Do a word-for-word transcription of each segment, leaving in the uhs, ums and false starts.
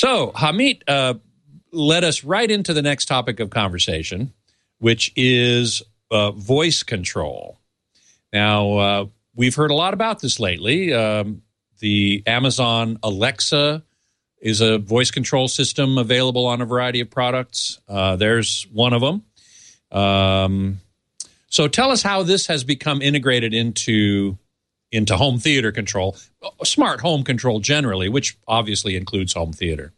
So, Hamit uh, led us right into the next topic of conversation, which is uh, voice control. Now, uh, we've heard a lot about this lately. Um, the Amazon Alexa is a voice control system available on a variety of products. Uh, there's one of them. Um, so tell us how this has become integrated into, into home theater control, smart home control generally, which obviously includes home theater.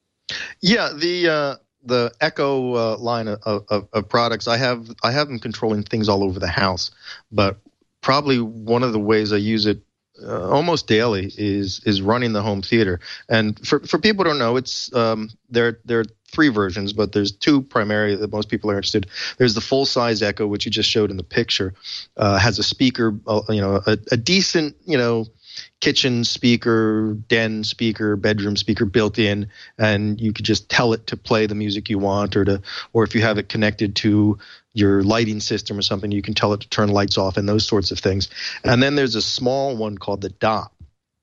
Yeah, the uh, the Echo uh, line of, of, of products, I have I have them controlling things all over the house, but probably one of the ways I use it Uh, almost daily is is running the home theater. And for for people who don't know, it's um, there there are three versions, but there's two primary that most people are interested. There's the full size Echo, which you just showed in the picture, uh, has a speaker, uh, you know, a, a decent, you know, kitchen speaker, den speaker, bedroom speaker built in, and you could just tell it to play the music you want, or to, or if you have it connected to your lighting system or something, you can tell it to turn lights off and those sorts of things. And then there's a small one called the Dot,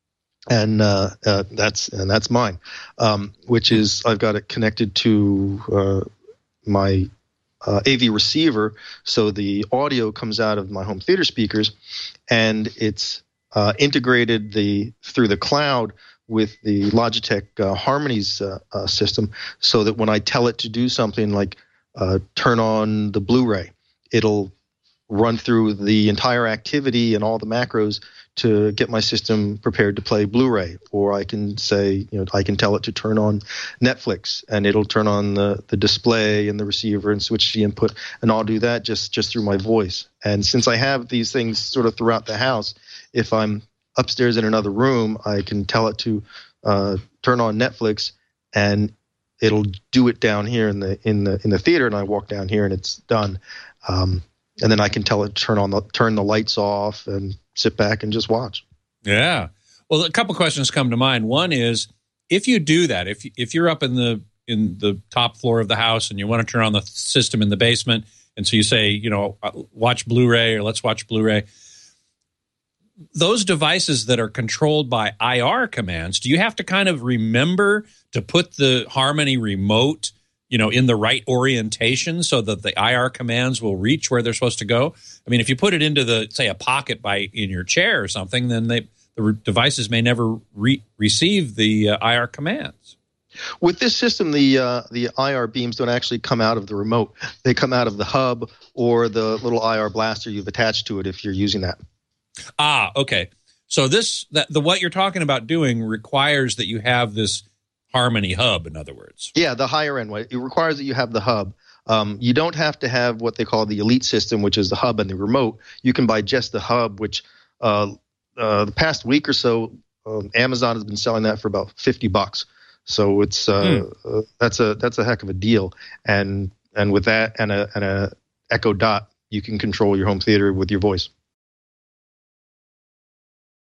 and uh, uh, that's and that's mine, um, which is I've got it connected to uh, my uh, A V receiver, so the audio comes out of my home theater speakers, and it's uh, integrated the through the cloud with the Logitech uh, Harmonies uh, uh, system, so that when I tell it to do something like Uh, turn on the Blu-ray, it'll run through the entire activity and all the macros to get my system prepared to play Blu-ray. Or I can say, you know, I can tell it to turn on Netflix, and it'll turn on the, the display and the receiver and switch the input, and I'll do that just, just through my voice. And since I have these things sort of throughout the house, if I'm upstairs in another room, I can tell it to uh, turn on Netflix, and it'll do it down here in the in the in the theater, and I walk down here and it's done. Um, and then I can tell it to turn on the turn the lights off and sit back and just watch. Yeah. Well, a couple questions come to mind. One is, if you do that, if if you're up in the in the top floor of the house and you want to turn on the system in the basement, and so you say, you know, watch Blu-ray or let's watch Blu-ray. Those devices that are controlled by I R commands, do you have to kind of remember to put the Harmony remote, you know, in the right orientation so that the I R commands will reach where they're supposed to go? I mean, if you put it into the, say, a pocket by in your chair or something, then they, the re- devices may never re- receive the uh, I R commands. With this system, the uh, the I R beams don't actually come out of the remote. They come out of the hub or the little I R blaster you've attached to it if you're using that. Ah, okay. So this, that, the what you're talking about doing requires that you have this Harmony hub, in other words. Yeah, the higher end one. It requires that you have the hub. Um, you don't have to have what they call the Elite system, which is the hub and the remote. You can buy just the hub, which uh, uh, the past week or so, um, Amazon has been selling that for about fifty bucks. So it's uh, mm. uh, that's a that's a heck of a deal. And and with that and a and a Echo Dot, you can control your home theater with your voice.